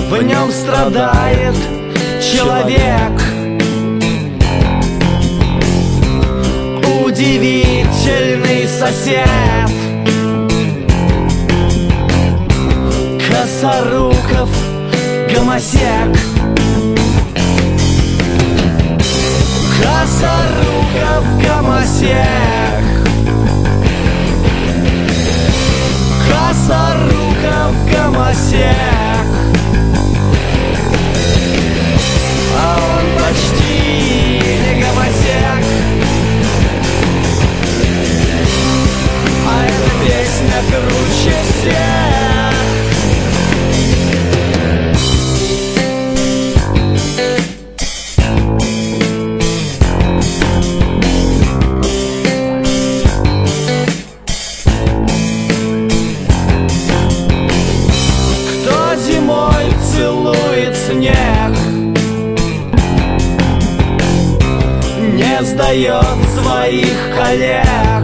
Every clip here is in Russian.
в нем страдает человек. Удивительный сосед, Косоруков гомосек. Косоруков гомосек. Косоруков гомосек. А он почти не гомосек. А эта песня круче всех. Кто зимой целует снег, не сдает своих коллег.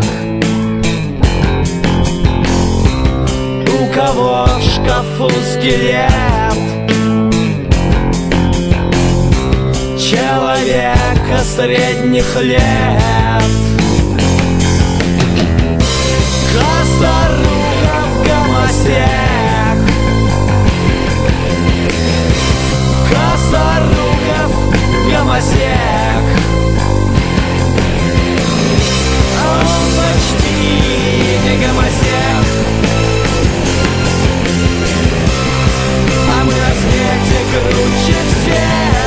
У кого в шкафу скелет человека средних лет. Косоруков гомосек. Косоруков гомосек. А он почти не гомосек. А мы на свете круче всех.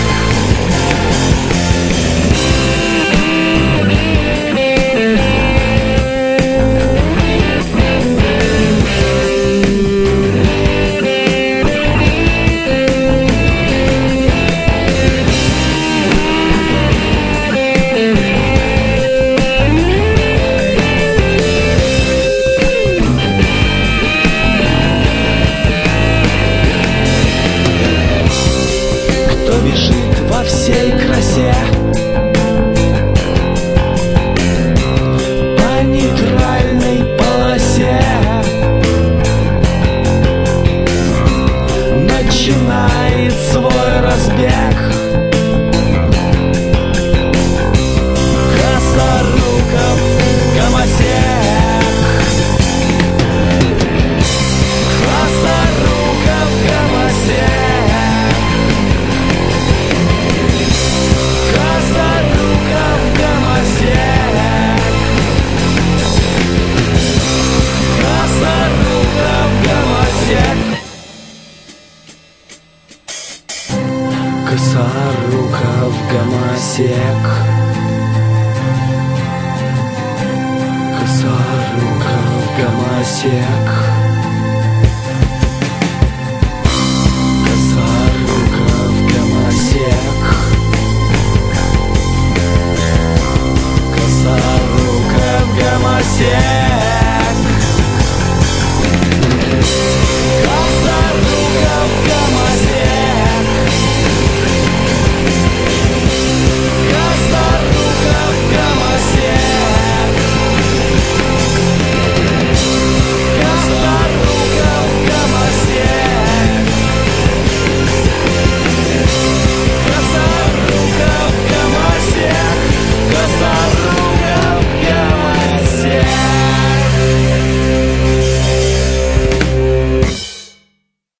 Бежит во всей красе по нейтральной полосе, начинает свой разбег. Косоруков гомосек. Косоруков гомосек. Косоруков гомосек. Косоруков гомосек. Косоруков гомосек. Косоруков гомосек.